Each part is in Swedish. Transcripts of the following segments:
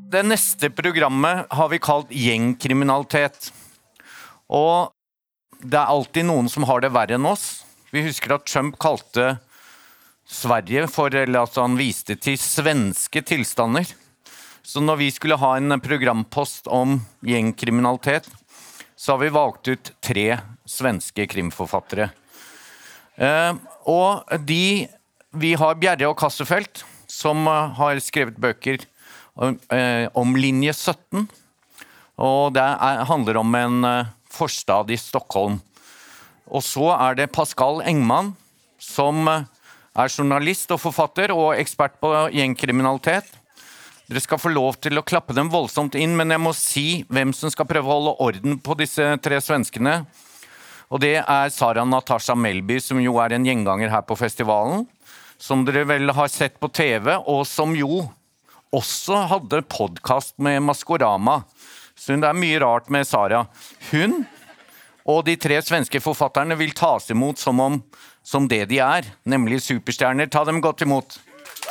Det nästa programmet har vi kallat gängkriminalitet. Och det är alltid någon som har det värre än oss. Vi husker att Trump kallade Sverige för, eller att han viste till svenska tillstånd. Så när vi skulle ha en programpost om gängkriminalitet så har vi valt ut 3 svenska krimförfattare. Och vi har Bjerre och Kassefeldt som har skrivit böcker om linje 17. Och det handlar om en förstad i Stockholm. Och så är det Pascal Engman som är journalist och författare och expert på gängkriminalitet. Dere ska få lov till att klappa dem våldsamt in, men jag måste si vem som ska pröva hålla orden på dessa 3 svenskarna. Och det är Sara Natasha Melby som ju är en gänganger här på festivalen. Som dere väl har sett på TV och som ju också hade podcast med Maskorama. Så det är mycket rart med Sara. Hon och de 3 svenska författarna vill tas emot som det de är, nämligen superstjärnor. Ta dem gott emot.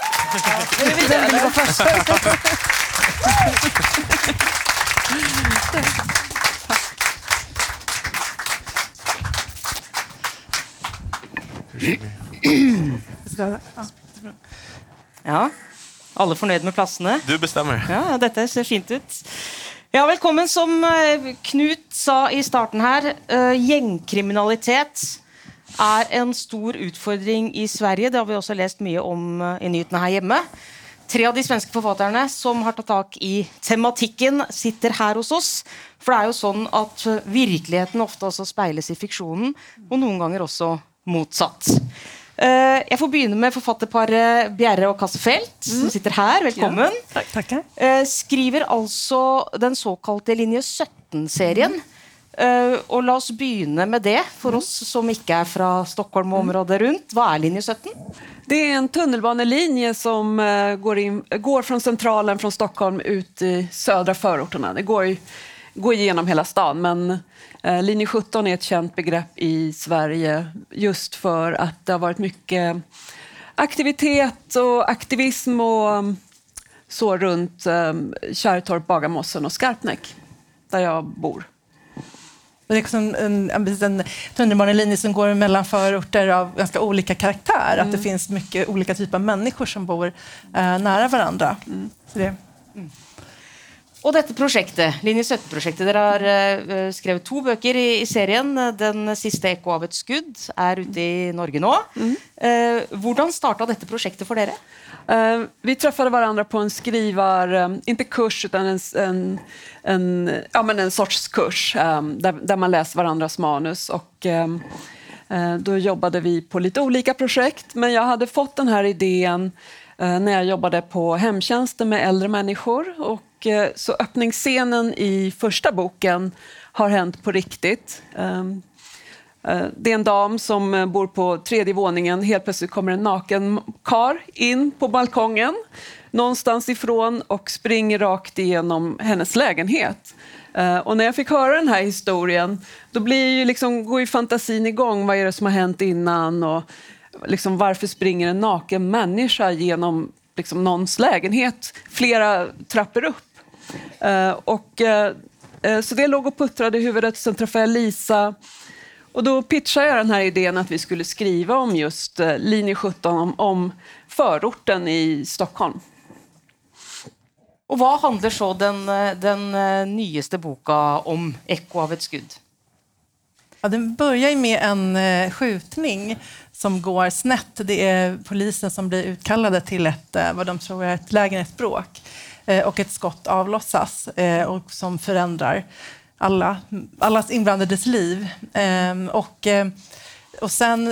Ja, alla fornøyd med plassene. Du bestämmer. Ja, dette ser fint ut. Ja, velkommen. Som Knut sa i starten här, gängkriminalitet är en stor utfordring i Sverige. Det har vi också läst mycket om i nyheterna här hemma. 3 av de svenska författarna som har tagit tag i tematiken sitter här hos oss. För det är ju så att verkligheten ofta också speglas i fiktionen och någon gånger också motsatt. Jag får begynne med författarparet Bjerre och Kassefeldt som sitter här. Välkommen. Ja, tackar. Skriver alltså den så kallade linje 17-serien. Och låt oss begynne med det för oss som inte är från Stockholm och området runt. Vad är linje 17? Det är en tunnelbanelinje som går från centralen från Stockholm ut i södra förorterna. Det går igenom hela stan, men linje 17 är ett känt begrepp i Sverige just för att det har varit mycket aktivitet och aktivism och så runt Kärrtorp, Bagarmossen och Skarpnäck där jag bor. Det är liksom en tunnelbanelinje som går mellan förorter av ganska olika karaktär. Att det finns mycket olika typer av människor som bor nära varandra. Så det. Och detta projektet, linje 17-projektet, där har skrivit 2 böcker i serien. Den sista Eko av ett skudd är ute i Norge nu. Hur startade detta projektet för dere? Vi träffade varandra på en inte kurs utan en sorts kurs där man läser varandras manus och då jobbade vi på lite olika projekt, men jag hade fått den här idén när jag jobbade på hemtjänsten med äldre människor och så öppningsscenen i första boken har hänt på riktigt. Det är en dam som bor på 3:e våningen. Helt plötsligt kommer en naken kar in på balkongen någonstans ifrån och springer rakt igenom hennes lägenhet. Och när jag fick höra den här historien, då går ju fantasin igång. Vad är det som har hänt innan? Och varför springer en naken människa genom någons lägenhet flera trappor upp? Så det låg och puttrade i huvudet. Sen träffade jag Lisa. Och då pitchade jag den här idén att vi skulle skriva om just linje 17, om förorten i Stockholm. Och vad handlar så den nyaste boka om, Eko av ett skudd? Ja, den börjar med en skjutning som går snett. Det är polisen som blir utkallade till vad de tror är ett lägenhetsbråk. Och ett skott avlossas och som förändrar allas inblandades liv. Och sen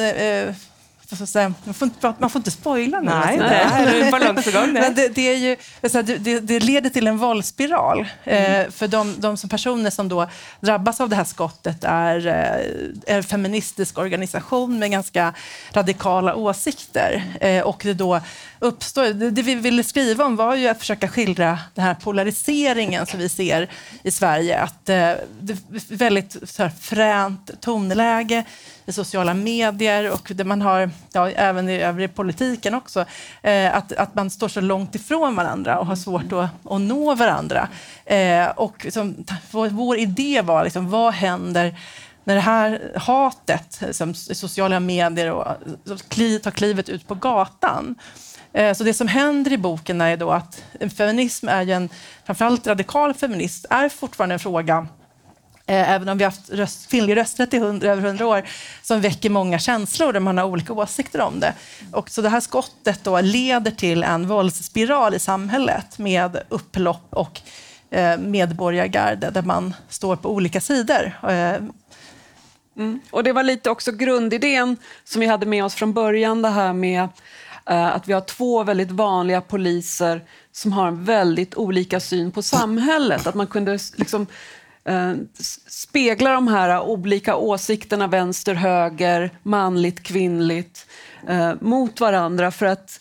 man får inte spoila nu. Nej, det är balansgång. Men det är ju det leder till en våldsspiral. För de som personer som då drabbas av det här skottet är en feministisk organisation med ganska radikala åsikter. Och det då uppstår, det vi ville skriva om var ju att försöka skildra den här polariseringen som vi ser i Sverige. Att det är väldigt så här fränt tonläge i sociala medier och där man har även i övrig politiken också, att man står så långt ifrån varandra och har svårt att nå varandra. Och vår idé var liksom, vad händer när det här hatet som sociala medier och tar klivet ut på gatan. Så det som händer i boken är då att feminism är ju framförallt radikal feminist, är fortfarande en fråga, även om vi har haft kvinnlig rösträtt i över 100 år, som väcker många känslor där man har olika åsikter om det. Och så det här skottet då leder till en våldsspiral i samhället med upplopp och medborgargarde där man står på olika sidor. Och det var lite också grundidén som vi hade med oss från början, det här med att vi har 2 väldigt vanliga poliser som har en väldigt olika syn på samhället. Att man kunde liksom spegla de här olika åsikterna, vänster, höger, manligt, kvinnligt, mot varandra, för att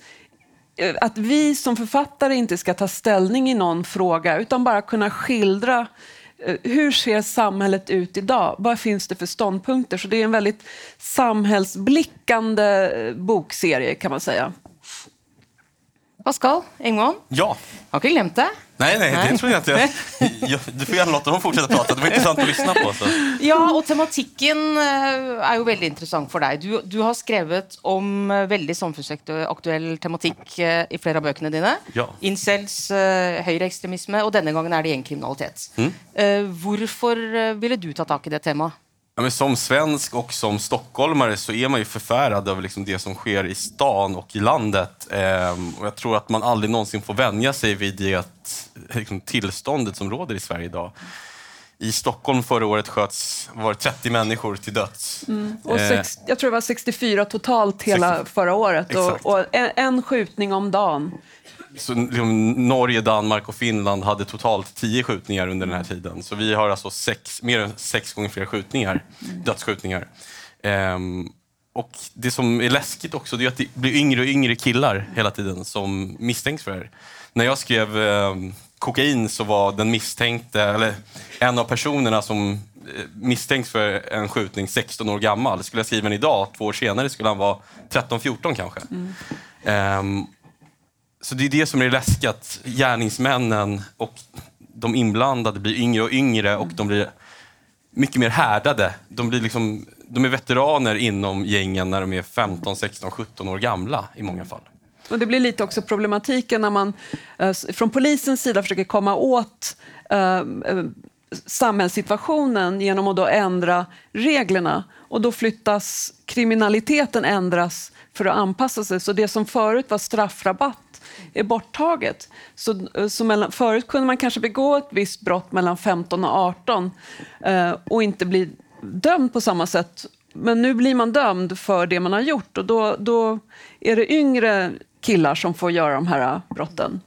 vi som författare inte ska ta ställning i någon fråga utan bara kunna skildra hur ser samhället ut idag? Vad finns det för ståndpunkter? Så det är en väldigt samhällsblickande bokserie, kan man säga. Pascal Engman? Ja. Har inte glömt det? Nej, det tror jag inte. Du får gärna låta dem fortsätta prata. Det var intressant att lyssna på. Så. Ja, och tematiken är ju väldigt intressant för dig. Du har skrivit om väldigt samfunnsaktuell tematik i flera av böckerna dina. Ja. Incels, högerextremisme, och denna gången är det gängkriminalitet. Varför ville du ta tag i det temat? Ja, men som svensk och som stockholmare så är man ju förfärad över liksom det som sker i stan och i landet. Och jag tror att man aldrig någonsin får vänja sig vid det liksom, tillståndet som råder i Sverige idag. I Stockholm förra året var det 30 människor till döds. Och jag tror det var 64 totalt hela förra året. Och en skjutning om dagen. Så liksom, Norge, Danmark och Finland hade totalt 10 skjutningar under den här tiden. Så vi har alltså mer än 6 gånger fler skjutningar, dödsskjutningar. Och det som är läskigt också, det är att det blir yngre och yngre killar hela tiden som misstänks för det här. När jag skrev kokain så var den misstänkte, eller en av personerna som misstänks för en skjutning 16 år gammal. Skulle jag skriva den idag, 2 år senare, skulle han vara 13-14 kanske. Så det är det som är läskigt, att gärningsmännen och de inblandade blir yngre och yngre och de blir mycket mer härdade. De är veteraner inom gängen när de är 15, 16, 17 år gamla i många fall. Och det blir lite också problematiken när man från polisens sida försöker komma åt samhällssituationen genom att då ändra reglerna. Och då flyttas kriminaliteten ändras för att anpassa sig. Så det som förut var straffrabatt är borttaget. Så förut kunde man kanske begå ett visst brott mellan 15 och 18 och inte bli dömd på samma sätt. Men nu blir man dömd för det man har gjort, och då är det yngre killar som får göra de här brotten.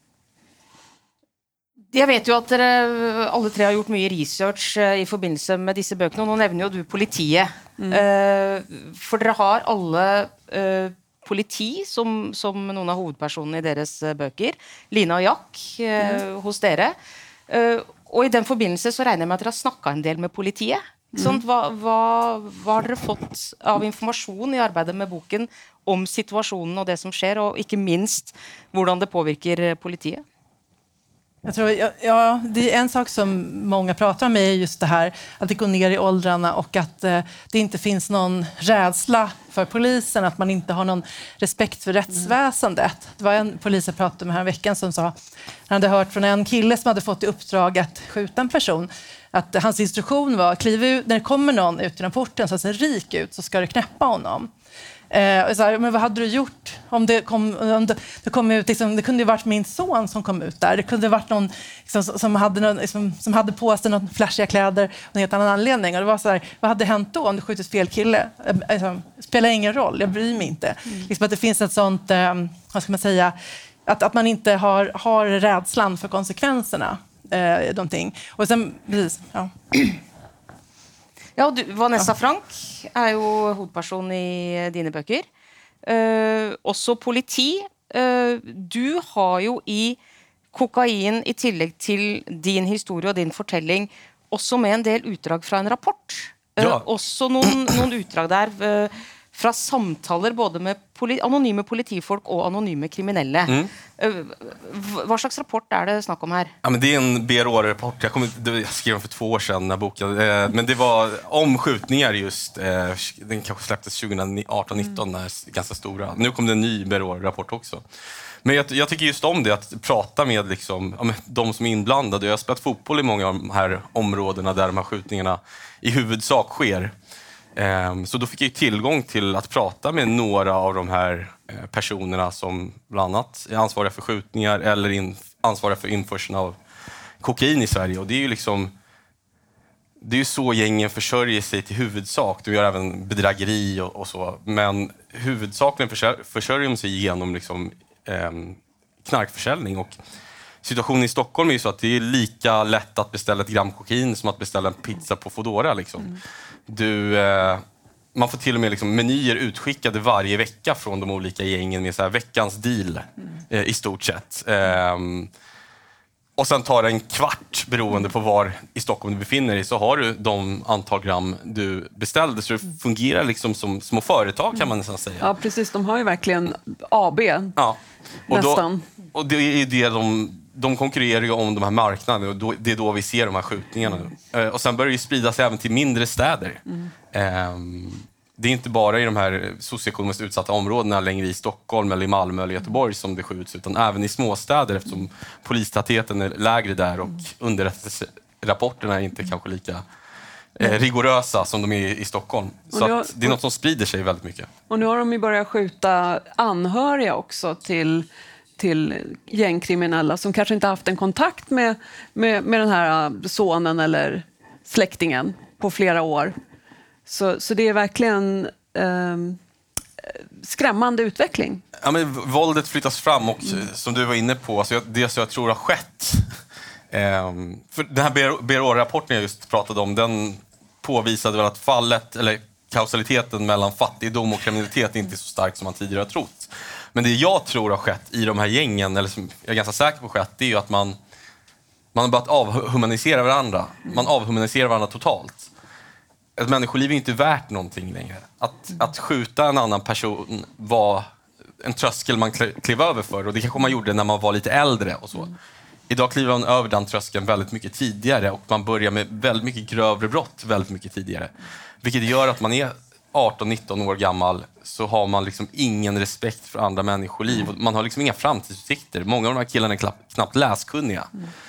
Jag vet ju att alla 3 har gjort mycket research i förbindelse med dessa böckerna. Nu nämner ju du politiet. För dere har alla politi som någon av huvudpersonerna i deras böcker. Lina och Jack hos dere. Och i den förbindelse så räknar jag med att dere har snackat en del med politiet. Sånt, vad har dere fått av information i arbetet med boken om situationen och det som sker, och inte minst hur det påverkar politiet? Jag tror, det är en sak som många pratar om, är just det här att det går ner i åldrarna och att det inte finns någon rädsla för polisen, att man inte har någon respekt för rättsväsendet. Det var en polis jag pratade med här veckan som sa, han hade hört från en kille som hade fått i uppdrag att skjuta en person, att hans instruktion var, kliv ut, när det kommer någon ut genom porten så ser rik ut, så ska du knäppa honom. Och så här, men vad hade du gjort om det kom ut liksom, det kunde ju varit min son som kom ut där, det kunde varit någon liksom, som hade på sig någon flashiga kläder av en helt annan anledning, och det var så här, vad hade hänt då om du skjutit fel kille? Spelar ingen roll, jag bryr mig inte. Liksom att det finns ett sånt, vad ska man säga, att man inte har rädslan för konsekvenserna, någonting. Och sen precis, ja. Ja, Vanessa Frank är ju huvudperson i dina böcker. Också politi. Du har ju i kokain, i tillägg till din historia och din fortelling, också med en del utdrag från en rapport. Ja. Också någon utdrag där fra samtaler både med anonyme politifolk og anonyme kriminelle. Hva slags rapport det snakk om her? Ja, men det är en BRÅ-rapport. Jag skrev den för 2 år sedan när boken. Men det var om skjutningar just. Den kanske släpptes 2018-19 när ganska stora. Nu kom det en ny BRÅ-rapport också. Men jag tycker just om det, att prata med liksom, de som är inblandade. Jag har spelat fotboll i många av de här områdena där de här skjutningarna i huvudsak sker. Så då fick jag tillgång till att prata med några av de här personerna som bland annat är ansvariga för skjutningar eller ansvariga för införseln av kokain i Sverige. Och det är ju liksom, det är ju så gängen försörjer sig till huvudsak. De gör även bedrägeri och så. Men huvudsakligen försörjer de sig genom liksom, knarkförsäljning. Och situationen i Stockholm är ju så att det är lika lätt att beställa ett gram kokain som att beställa en pizza på Foodora. Liksom. Man får till och med liksom menyer utskickade varje vecka från de olika gängen med så här veckans deal i stort sett. Och sen tar det en kvart beroende på var i Stockholm du befinner dig, så har du de antal gram du beställde. Så det fungerar liksom som små företag kan man nästan säga. Ja, precis. De har ju verkligen AB. Ja. Nästan. Och det är det de konkurrerar ju om de här marknaderna och det är då vi ser de här skjutningarna. Och sen börjar det ju sprida sig även till mindre städer. Det är inte bara i de här socioekonomiskt utsatta områdena längre i Stockholm eller i Malmö eller Göteborg som det skjuts, utan även i småstäder eftersom polistätheten är lägre där och underrättelserapporterna är inte kanske lika rigorösa som de är i Stockholm. Så att det är något som sprider sig väldigt mycket. Och nu har de ju börjat skjuta anhöriga också till gängkriminella som kanske inte haft en kontakt med den här sonen eller släktingen på flera år. Så det är verkligen skrämmande utveckling. Ja, men våldet flyttas fram och som du var inne på, alltså det som jag tror har skett. För den här BRÅ-rapporten jag just pratade om, den påvisade väl att fallet eller kausaliteten mellan fattigdom och kriminalitet inte är så stark som man tidigare har trott. Men det jag tror har skett i de här gängen, eller som jag är ganska säker på skett, det är ju att man har börjat avhumanisera varandra. Man avhumaniserar varandra totalt. Ett människoliv är inte värt någonting längre. Att skjuta en annan person var en tröskel man klev över för. Och det kanske man gjorde när man var lite äldre och så. Idag kliver man över den tröskeln väldigt mycket tidigare. Och man börjar med väldigt mycket grövre brott väldigt mycket tidigare. Vilket gör att man är 18-19 år gammal så har man liksom ingen respekt för andra människoliv. Och man har liksom inga framtidsutsikter. Många av de här killarna är knappt läskunniga.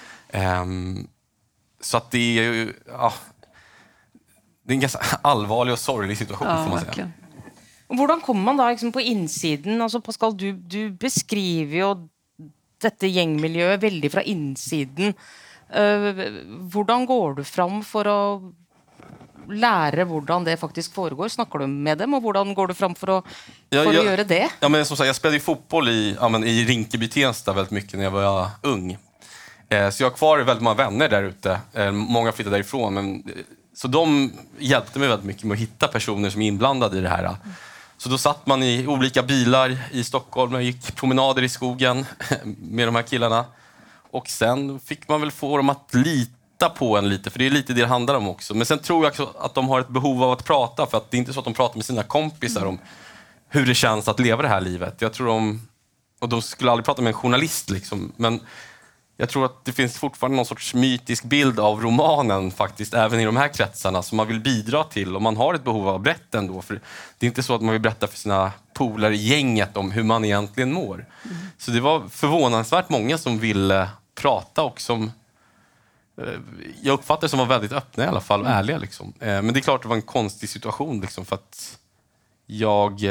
Så att det är ju... Ja, det är en ganska allvarlig och sorglig situation, får man säga. Och hur kommer man då liksom på insidan? Alltså Pascal, du beskriver ju detta gängmiljö väldigt från insidan. Hur går du fram för att lära hur det faktiskt föregår? Snackar du med dem och hur går du fram för att göra det? Ja, men som sagt, jag spelade ju fotboll i Rinkeby-Tensta väldigt mycket när jag var ung. Så jag har kvar väldigt många vänner där ute. Många flyttade därifrån, men så de hjälpte mig väldigt mycket med att hitta personer som är inblandade i det här. Så då satt man i olika bilar i Stockholm och gick promenader i skogen med de här killarna. Och sen fick man väl få dem att lita på en lite, för det är lite det handlar om också. Men sen tror jag också att de har ett behov av att prata, för att det är inte så att de pratar med sina kompisar om hur det känns att leva det här livet. Jag tror och de skulle aldrig prata med en journalist liksom, men jag tror att det finns fortfarande någon sorts mytisk bild av romanen faktiskt, även i de här kretsarna, som man vill bidra till. Och man har ett behov av att berätta ändå. För det är inte så att man vill berätta för sina polare i gänget om hur man egentligen mår. Så det var förvånansvärt många som ville prata och som jag uppfattar som var väldigt öppna i alla fall, och ärliga. Liksom. Men det är klart att det var en konstig situation liksom, för att jag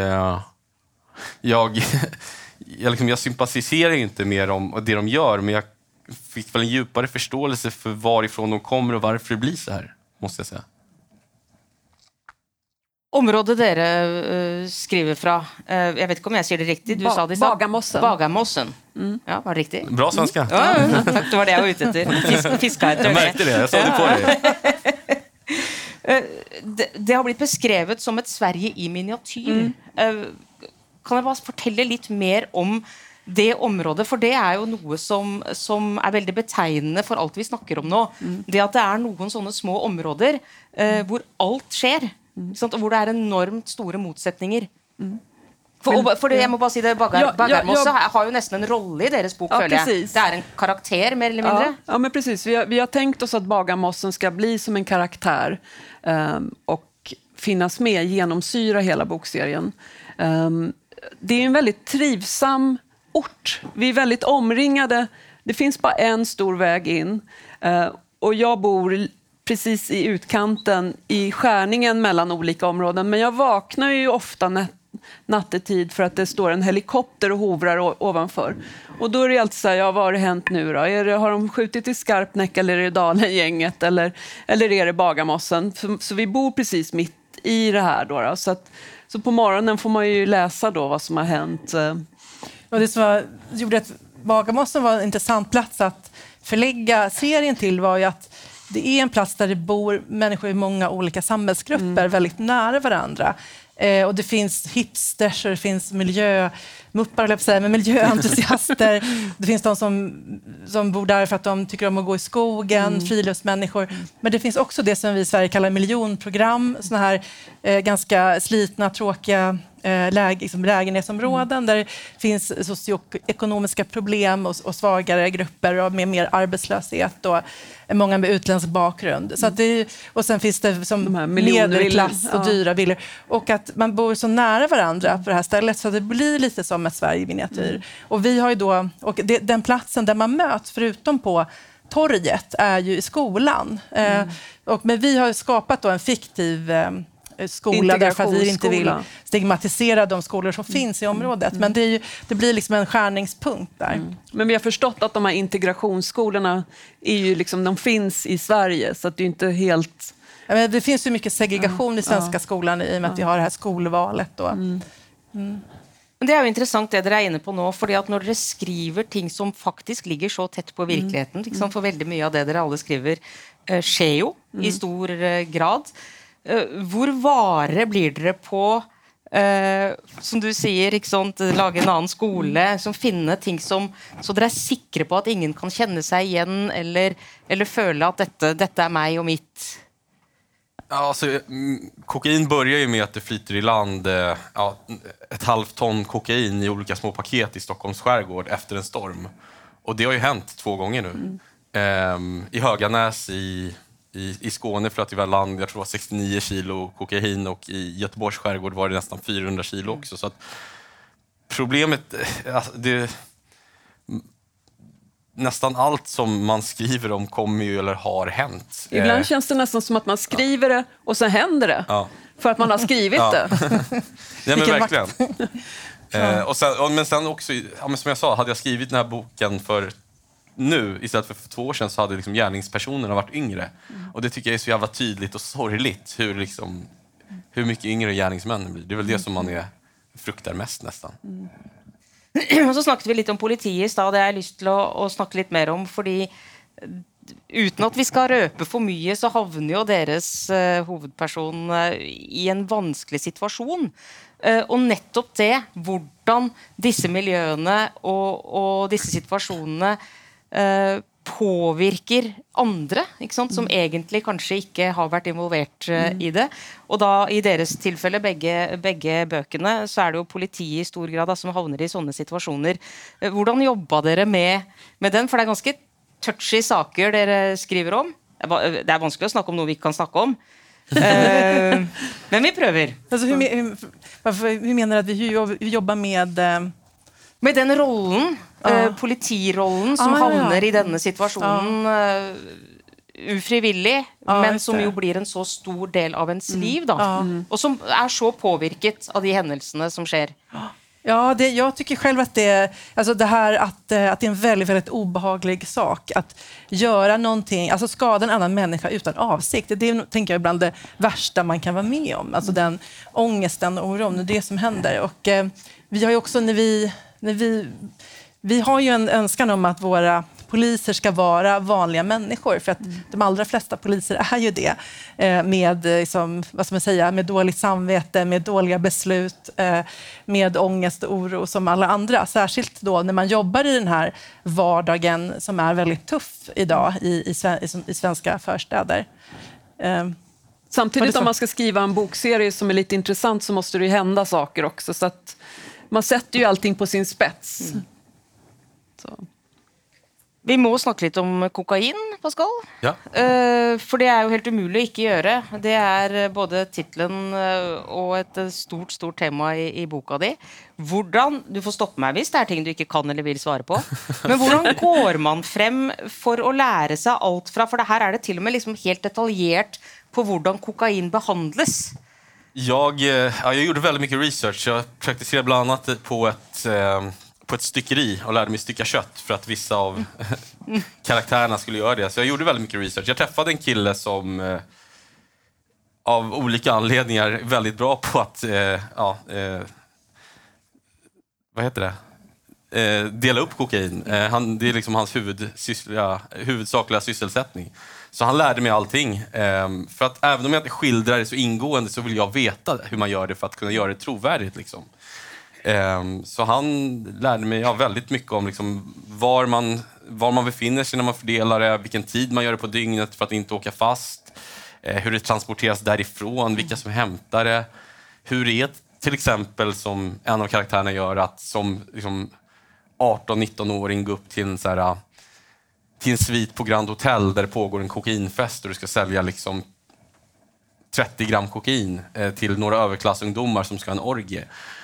sympatiserar inte med dem det de gör, men jag fick väl en djupare förståelse för varifrån de kommer och varför det blir så här, måste jag säga. Området dere skriver fra, jag vet inte om jag säger det riktigt, du sa det så. Bagarmossen. Ja, var det riktigt? Bra svenska. Ja, det var det jag var ute efter. Fiska. Jag märkte det, jag sa det på dig. Det har blivit beskrevet som ett Sverige i miniatyr. Kan jag bara fortælle lite mer om det området, för det är ju något som är väldigt betegnande för allt vi snackar om nu. Det att det är någon sådana små områden där allt sker. Sant? Och hvor det är enormt stora motsättningar. För det, jag måste bara säga det, Bagarmossen har ju nästan en roll i deras bok, följer jag. Det är en karaktär, mer eller mindre. Ja, men precis. Vi har tänkt oss att Bagarmossen ska bli som en karaktär och finnas med, genomsyra hela bokserien. Det är en väldigt trivsam ort. Vi är väldigt omringade. Det finns bara en stor väg in. Och jag bor precis i utkanten, i skärningen mellan olika områden. Men jag vaknar ju ofta nattetid för att det står en helikopter och hovrar ovanför. Och då är det alltid så här, vad har det hänt nu då? Har de skjutit i Skarpnäck eller är det Dalen-gänget eller är det Bagarmossen? Så vi bor precis mitt i det här då. Så på morgonen får man ju läsa då vad som har hänt. Och det som gjorde att Bagarmossen var en intressant plats att förlägga serien till var ju att det är en plats där det bor människor i många olika samhällsgrupper väldigt nära varandra. Och det finns hipsters och det finns miljömuppar, men miljöentusiaster. Det finns de som bor där för att de tycker om att gå i skogen, friluftsmänniskor. Men det finns också det som vi i Sverige kallar miljonprogram, såna här ganska slitna, tråkiga lägenhetsområden där det finns socioekonomiska problem och svagare grupper och med mer arbetslöshet och många med utländsk bakgrund. Så att och sen finns det som medelklass och dyra villor. Och att man bor så nära varandra på det här stället så det blir lite som ett Sverige i miniatyr. Och vi har ju då, och den platsen där man möts förutom på torget är ju i skolan. Men vi har skapat då en fiktiv skola därför att vi inte vill stigmatisera de skolor som finns i området. Men det blir liksom en skärningspunkt där. Men vi har förstått att de här integrationsskolorna är ju liksom, de finns i Sverige så att det är inte helt... Ja, men det finns ju mycket segregation i svenska skolan i och med att vi har det här skolvalet då. Det är ju intressant det dere är inne på nu, för att när dere skriver ting som faktiskt ligger så tätt på verkligheten, liksom, för väldigt mycket av det dere alla skriver sker ju i stor grad. Hvor vare blir dere på som du säger, ikke sant, lage en annan skola som finner ting som så dere är sikre på att ingen kan känna sig igen eller føle att detta är mig och mitt? Ja, alltså, kokain börjar ju med att det flyter i land ett halvt ton kokain i olika små paket i Stockholms skärgård efter en storm. Och det har ju hänt 2 gånger nu. I Höganäs i Skåne flöt i land, jag tror det var 69 kilo kokain och i Göteborgs skärgård var det nästan 400 kilo också. Så att problemet, alltså, nästan allt som man skriver om kommer ju eller har hänt. Ibland känns det nästan som att man skriver det och sen händer det. Ja. För att man har skrivit det. Ja, men verkligen. Men sen också, som jag sa, hade jag skrivit den här boken för nu, istället för 2 år sedan, så hade liksom gärningspersonerna varit yngre. Och det tycker jag är så jävla tydligt och sorgligt hur mycket yngre gärningsmännen blir. Det är väl det som man fruktar mest nästan. Och så snackade vi lite om politiet i stad. Det har jag lust till att snacka lite mer om, för utan att vi ska röpa för mycket så havner ju deras huvudperson i en vansklig situation. Och nettopp det, hvordan disse miljöerna och disse situationerna påvirker andre, ikke sant, som egentlig kanskje ikke har vært involvert i det. Og da, i deres tilfelle, begge bøkene, så er det jo politiet i stor grad da, som havner i sånne situasjoner. Hvordan jobba dere med den? For det er ganske touchy saker dere skriver om. Det er vanskelig å snakke om noe vi ikke kan snakke om. Men vi prøver. Alltså, hur menar du att vi jobbar med den rollen, politirollen som havner i denne situasjonen ufrivillig, men som ju blir en så stor del av ens liv då. Och som är så påvirket av de händelserna som sker. Ja, jag tycker själv att det här att det är en väldigt, väldigt obehaglig sak att göra någonting, alltså skada en annan människa utan avsikt. Det tänker jag ibland det värsta man kan vara med om. Alltså den ångesten och oron, det som händer. Och vi har ju också vi har ju en önskan om att våra poliser ska vara vanliga människor, för att de allra flesta poliser är ju det, med liksom, vad ska man säga, med dåligt samvete, med dåliga beslut, med ångest och oro som alla andra, särskilt då när man jobbar i den här vardagen som är väldigt tuff idag i svenska förstäder. Samtidigt om man ska skriva en bokserie som är lite intressant så måste det ju hända saker också. Så att man sätter ju allting på sin spets. Så. Vi må snakke litt om kokain, Pascal. Ja. For det er jo helt umulig å ikke gjøre. Det er både titlen og et stort tema i boka di. Hvordan, du får stoppe meg hvis det er ting du ikke kan eller vil svare på, men hvordan går man frem for å lære seg alt fra, for det her er det til og med liksom helt detaljert på hvordan kokain behandles. Jag gjorde väldigt mycket research. Jag praktiserade bland annat på ett styckeri och lärde mig stycka kött för att vissa av karaktärerna skulle göra det. Så jag gjorde väldigt mycket research. Jag träffade en kille som av olika anledningar är väldigt bra på att vad heter det? Dela upp kokain. Det är liksom hans huvudsakliga sysselsättning. Så han lärde mig allting. För att även om jag inte skildrar det så ingående så vill jag veta hur man gör det för att kunna göra det trovärdigt. Liksom. Så han lärde mig väldigt mycket om liksom, var man befinner sig när man fördelar det, vilken tid man gör det på dygnet för att inte åka fast, hur det transporteras därifrån, vilka som hämtar det, hur det är till exempel som en av karaktärerna gör att som liksom, 18-19-åring gå upp till en svit på Grand Hotel där det pågår en kokainfest och du ska sälja liksom 30 gram kokain till några överklassungdomar som ska ha en orgie.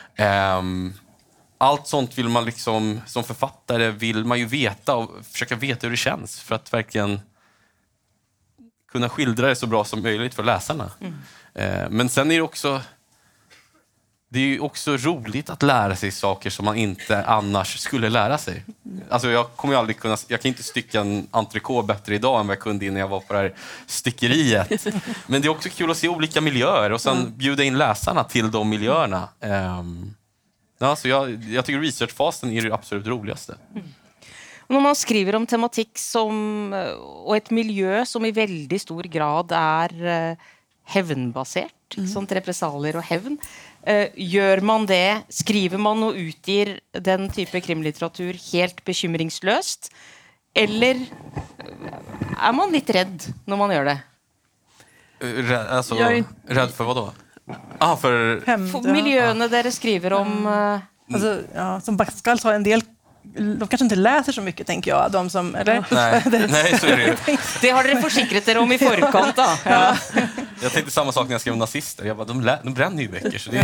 Allt sånt vill man liksom, som författare vill man ju veta och försöka veta hur det känns för att verkligen kunna skildra det så bra som möjligt för läsarna. Men sen är det är ju också roligt att lära sig saker som man inte annars skulle lära sig. Alltså jag kan inte stycka en entrecote bättre idag än vad jag kunde innan jag var på det här styckeriet. Men det är också kul att se olika miljöer och sen bjuda in läsarna till de miljöerna. Så jag tycker researchfasen är det absolut roligaste. Når man skriver om tematikk og et miljø som i veldig stor grad er hevnbasert, sånt repressalier og hevn, gjør man det, skriver man og utgir den type krimlitteratur helt bekymringsløst, eller er man litt redd når man gjør det? Rädd för vad då? For miljøene dere skriver om... Alltså, som Pascal sa, en del de kanske inte läser så mycket, tänker jag. De som, eller? Nej, så är det ju. Det har dere försikrat er om i förkant då. Ja. Jag tänkte samma sak när jag skrev om nazister. Jag bara, de bränner ju böcker. Så det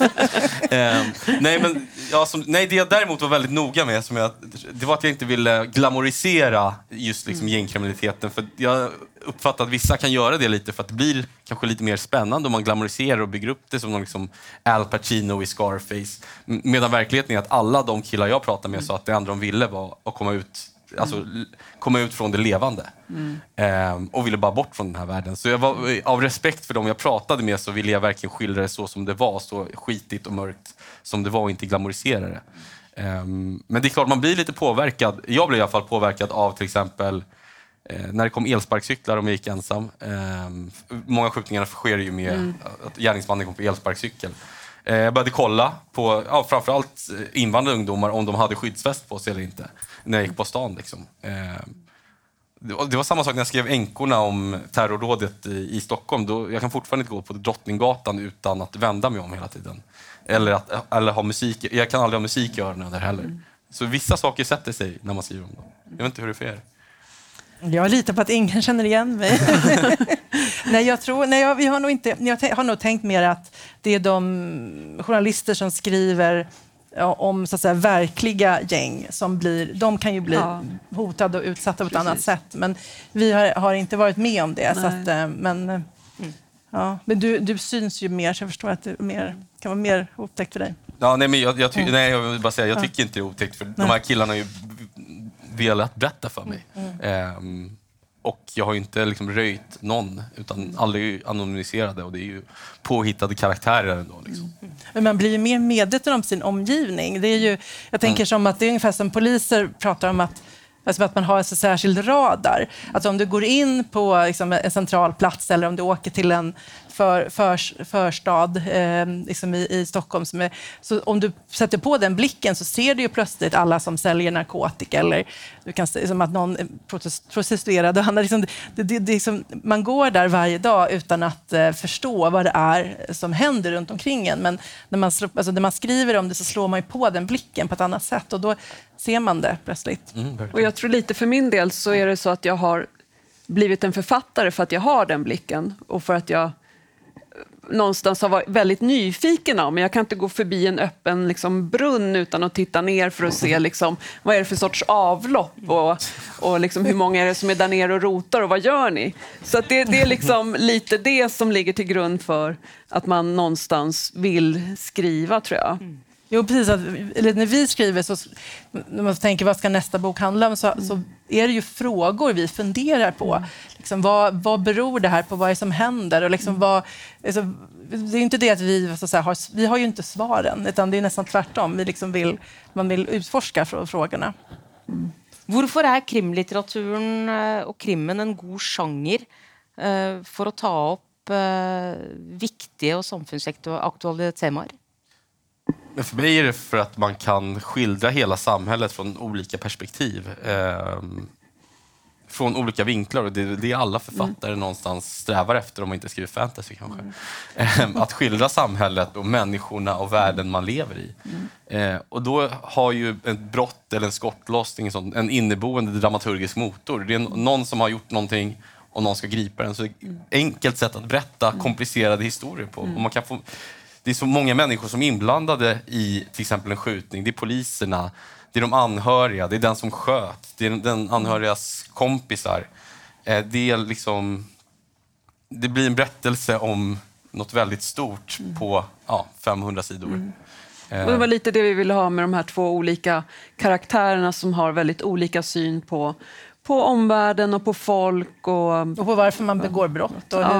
är det jag däremot var väldigt noga med, det var att jag inte ville glamorisera just liksom gängkriminaliteten. För jag uppfattar att vissa kan göra det lite för att det blir kanske lite mer spännande om man glamoriserar och bygger upp det som någon liksom Al Pacino i Scarface. Medan verkligheten är att alla de killar jag pratade med sa att det enda de ville var att komma ut från det levande. Och ville bara bort från den här världen. Så jag var, av respekt för dem jag pratade med, så ville jag verkligen skildra det så som det var, så skitigt och mörkt som det var och inte glamorisera det. Men det är klart man blir lite påverkad. Jag blev i alla fall påverkad av till exempel när det kom elsparkcyklar och man gick ensam. Många skjutningar sker ju med att gärningsmannen kom på elsparkcykel. Jag började kolla på framförallt invandrade ungdomar om de hade skyddsväst på sig eller inte när jag gick på stan. Liksom. Det var samma sak när jag skrev Änkorna om terrorrådet i Stockholm. Jag kan fortfarande inte gå på Drottninggatan utan att vända mig om hela tiden. Eller ha musik. Jag kan aldrig ha musik i öronen där heller. Så vissa saker sätter sig när man skriver om dem. Jag vet inte hur det är för er. Jag litar på att ingen känner igen mig. Jag har nog tänkt mer att det är de journalister som skriver om så att säga verkliga gäng som de kan ju bli hotade och utsatta på ett annat sätt, men vi har inte varit med om det. Så att, men du syns ju mer, så jag förstår att det kan vara mer otäckt för dig. Ja, nej, men jag vill bara säga, jag tycker inte det är otäckt, för de här killarna har ju velat berätta för mig. Och jag har ju inte liksom röjt någon, utan alla är ju anonymiserade och det är ju påhittade karaktärer ändå. Liksom. Men man blir ju mer medveten om sin omgivning. Det är ju, jag tänker som att det är ungefär som poliser pratar om att man har en särskild radar. Alltså om du går in på liksom en central plats eller om du åker till en förstad liksom i Stockholm. Så om du sätter på den blicken så ser du ju plötsligt alla som säljer narkotika, eller du kan se som att någon är prostituerad. Liksom, man går där varje dag utan att förstå vad det är som händer runt omkring en. Men när man skriver om det så slår man ju på den blicken på ett annat sätt, och då ser man det plötsligt. Och jag tror lite för min del så är det så att jag har blivit en författare för att jag har den blicken, och för att jag någonstans har varit väldigt nyfiken men jag kan inte gå förbi en öppen liksom, brunn utan att titta ner för att se liksom, vad är det för sorts avlopp, och liksom, hur många är det som är där nere och rotar, och vad gör ni? Så att det är liksom lite det som ligger till grund för att man någonstans vill skriva, tror jag. Jo, precis. När vi skriver, så när man tänker vad ska nästa bok handla om, så är det ju frågor vi funderar på. Liksom, vad beror det här på? Vad är det som händer? Och liksom, det är inte det att vi har ju inte svaren, utan det är nästan tvärtom. Man vill utforska frågorna. Varför är krimlitteraturen och krimmen en god genre för att ta upp viktiga och samfunnsaktuella teman? Men för mig är det för att man kan skildra hela samhället från olika perspektiv. Från olika vinklar. Och det är alla författare någonstans strävar efter, om man inte skriver fantasy kanske. Att skildra samhället och människorna och världen man lever i. Och då har ju ett brott eller en skottlossning en inneboende dramaturgisk motor. Det är någon som har gjort någonting och någon ska gripa den. Så det är ett enkelt sätt att berätta komplicerade historier på. Och man kan få... Det är så många människor som är inblandade i till exempel en skjutning. Det är poliserna, det är de anhöriga, det är den som sköt, det är den anhörigas kompisar. Det är liksom, det blir en berättelse om något väldigt stort på 500 sidor. Och det var lite det vi ville ha med de här två olika karaktärerna som har väldigt olika syn på omvärlden och på folk. Och på varför man begår brott. Och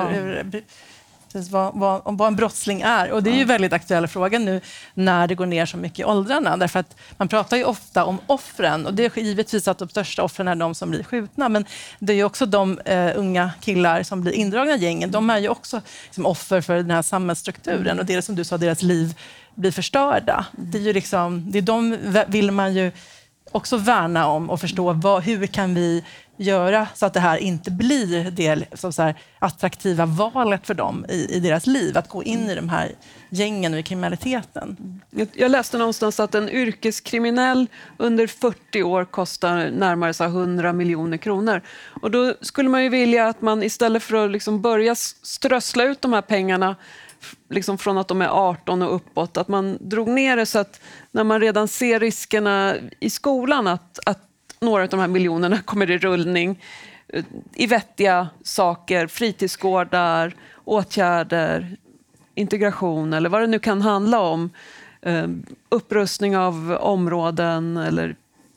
vad en brottsling är. Och det är ju väldigt aktuella frågan nu när det går ner så mycket i åldrarna. Därför att man pratar ju ofta om offren. Och det är givetvis att de största offren är de som blir skjutna. Men det är ju också de unga killar som blir indragna i gängen. De är ju också liksom offer för den här samhällsstrukturen. Och det är som du sa, deras liv blir förstörda. Det är ju liksom, de vill man ju också värna om och förstå hur kan vi göra så att det här inte blir det så här attraktiva valet för dem i deras liv, att gå in i de här gängen och i kriminaliteten. Jag läste någonstans att en yrkeskriminell under 40 år kostar närmare 100 miljoner kronor. Och då skulle man ju vilja att man istället för att liksom börja strössla ut de här pengarna liksom från att de är 18 och uppåt, att man drog ner det så att när man redan ser riskerna i skolan att några av de här miljonerna kommer i rullning i vettiga saker, fritidsgårdar, åtgärder, integration eller vad det nu kan handla om, upprustning av områden eller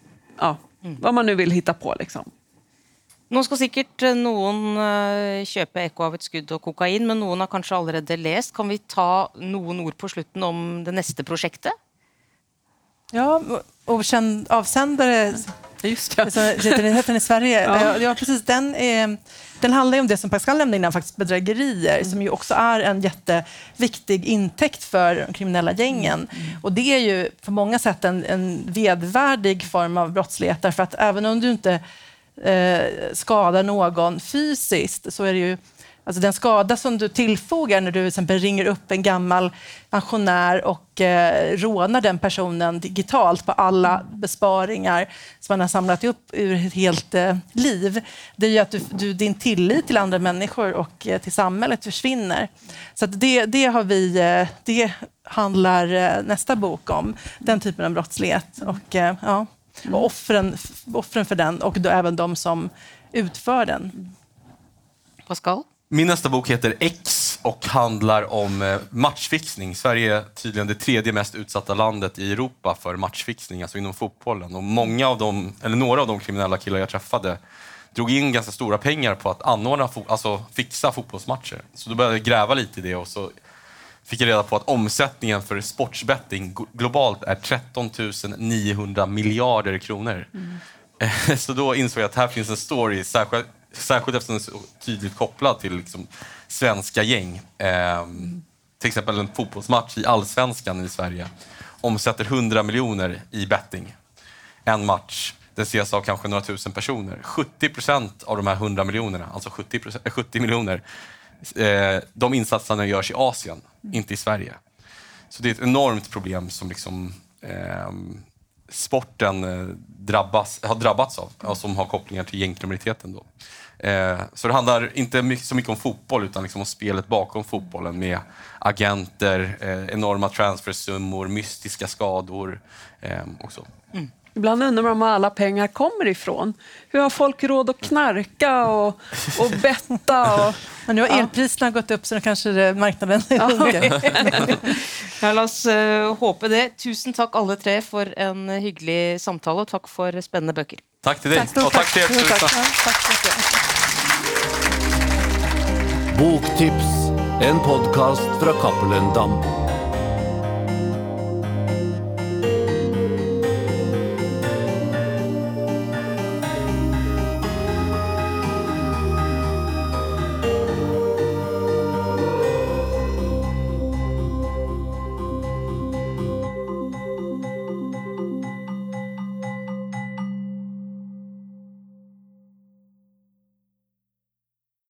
vad man nu vill hitta på liksom. Nå skal sikkert noen kjøpe Ekko av et skudd og kokain, men noen har kanskje allerede läst. Kan vi ta noen ord på slutten om det nästa projektet? Ja, och avsändare, just det. Heter i Sverige. Ja, precis. Den handlar ju om det som Pascal nämnde innan, faktiskt bedrägerier, som ju också är en jätteviktig intäkt för de kriminella gängen. Och det är ju på många sätt en vedvärdig form av brottslighet, därför att även om du inte skadar någon fysiskt, så är det ju alltså den skada som du tillfogar när du till exempel ringer upp en gammal pensionär och rånar den personen digitalt på alla besparingar som man har samlat upp ur ett helt liv. Det är ju att din tillit till andra människor och till samhället försvinner. Så att det handlar nästa bok om, den typen av brottslighet. Och och offren för den, och då även de som utför den. Pascal? Min nästa bok heter X och handlar om matchfixning. Sverige är tydligen det 3:e mest utsatta landet i Europa för matchfixning, alltså inom fotbollen. Och några av de kriminella killar jag träffade drog in ganska stora pengar på att anordna, fixa fotbollsmatcher. Så då började jag gräva lite i det, och så fick jag reda på att omsättningen för sportsbetting globalt är 13 900 miljarder kronor. Så då insåg jag att här finns en story, Särskilt eftersom den är så tydligt kopplad till liksom, svenska gäng. Till exempel en fotbollsmatch i Allsvenskan i Sverige omsätter 100 miljoner i betting. En match, den ses av kanske några tusen personer. 70% av de här 100 miljonerna, alltså 70 miljoner, de insatserna görs i Asien, inte i Sverige. Så det är ett enormt problem som liksom, sporten har drabbats av, och som har kopplingar till gängkriminaliteten då. Så det handlar inte så mycket om fotboll, utan liksom om spelet bakom fotbollen med agenter, enorma transfersummor, mystiska skador och så. Ibland undrar man var alla pengar kommer ifrån. Hur har folk råd att knarka och betta? Och, men nu har elpriserna gått upp, så då kanske marknaden sjunker. Ja, la oss håpe det. Tusen takk alle tre for en hyggelig samtale, og takk for spennende bøker. Tack till dig, och tack till er. Boktips, en podcast fra Cappelen Damm.